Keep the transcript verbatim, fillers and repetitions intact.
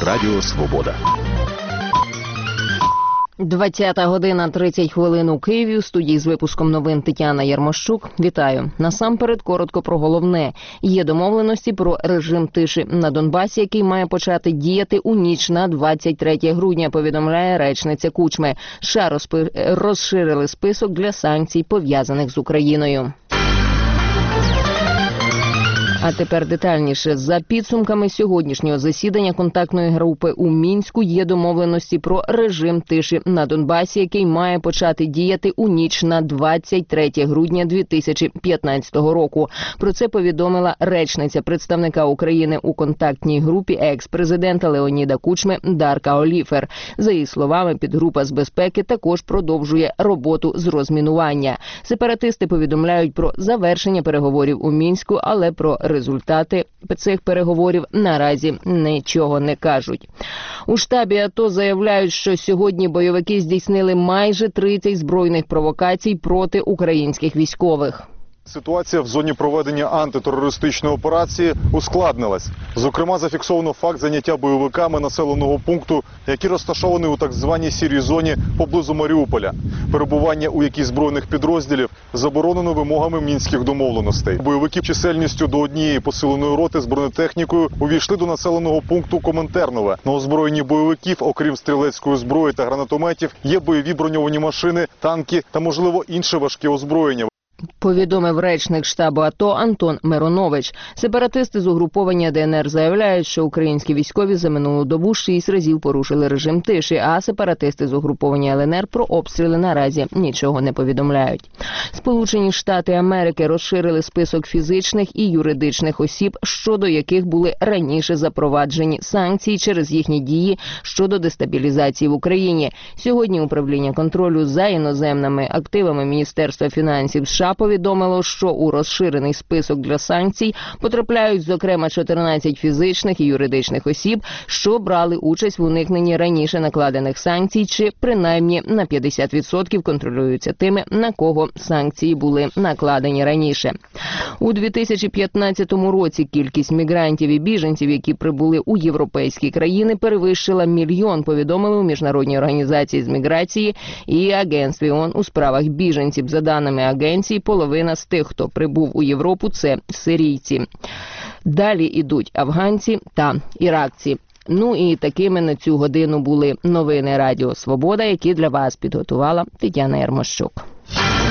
Радіо Свобода. двадцята година тридцять хвилин у Києві. У студії з випуском новин Тетяна Ярмощук. Вітаю. Насамперед коротко про головне. Є домовленості про режим тиші на Донбасі, який має почати діяти у ніч на двадцять третє грудня, повідомляє речниця Кучми. США розпи... розширили список для санкцій, пов'язаних з Україною. А тепер детальніше. За підсумками сьогоднішнього засідання контактної групи у Мінську є домовленості про режим тиші на Донбасі, який має почати діяти у ніч на двадцять третє грудня дві тисячі п'ятнадцятого року. Про це повідомила речниця представника України у контактній групі екс-президента Леоніда Кучми Дарка Оліфер. За її словами, підгрупа з безпеки також продовжує роботу з розмінування. Сепаратисти повідомляють про завершення переговорів у Мінську, але про результати цих переговорів наразі нічого не кажуть. У штабі АТО заявляють, що сьогодні бойовики здійснили майже тридцять збройних провокацій проти українських військових. Ситуація в зоні проведення антитерористичної операції ускладнилась. Зокрема, зафіксовано факт заняття бойовиками населеного пункту, який розташований у так званій сірій зоні поблизу Маріуполя. Перебування у якій збройних підрозділів заборонено вимогами мінських домовленостей. Бойовики чисельністю до однієї посиленої роти з бронетехнікою увійшли до населеного пункту Коминтернове. На озброєнні бойовиків, окрім стрілецької зброї та гранатометів, є бойові броньовані машини, танки та, можливо, інше важке озброєння. Повідомив речник штабу АТО Антон Миронович. Сепаратисти з угруповання ДНР заявляють, що українські військові за минулу добу шість разів порушили режим тиші, а сепаратисти з угруповання ЛНР про обстріли наразі нічого не повідомляють. Сполучені Штати Америки розширили список фізичних і юридичних осіб, щодо яких були раніше запроваджені санкції через їхні дії щодо дестабілізації в Україні. Сьогодні управління контролю за іноземними активами Міністерства фінансів США повідомило, що у розширений список для санкцій потрапляють, зокрема, чотирнадцять фізичних і юридичних осіб, що брали участь в уникненні раніше накладених санкцій, чи принаймні на п'ятдесят відсотків контролюються тими, на кого санкції були накладені раніше. У дві тисячі п'ятнадцятому році кількість мігрантів і біженців, які прибули у європейські країни, перевищила мільйон, повідомили у Міжнародній організації з міграції і Агентстві ООН у справах біженців. За даними агенції, половина з тих, хто прибув у Європу, це сирійці. Далі ідуть афганці та іракці. Ну і такими на цю годину були новини Радіо Свобода, які для вас підготувала Тетяна Ярмощук.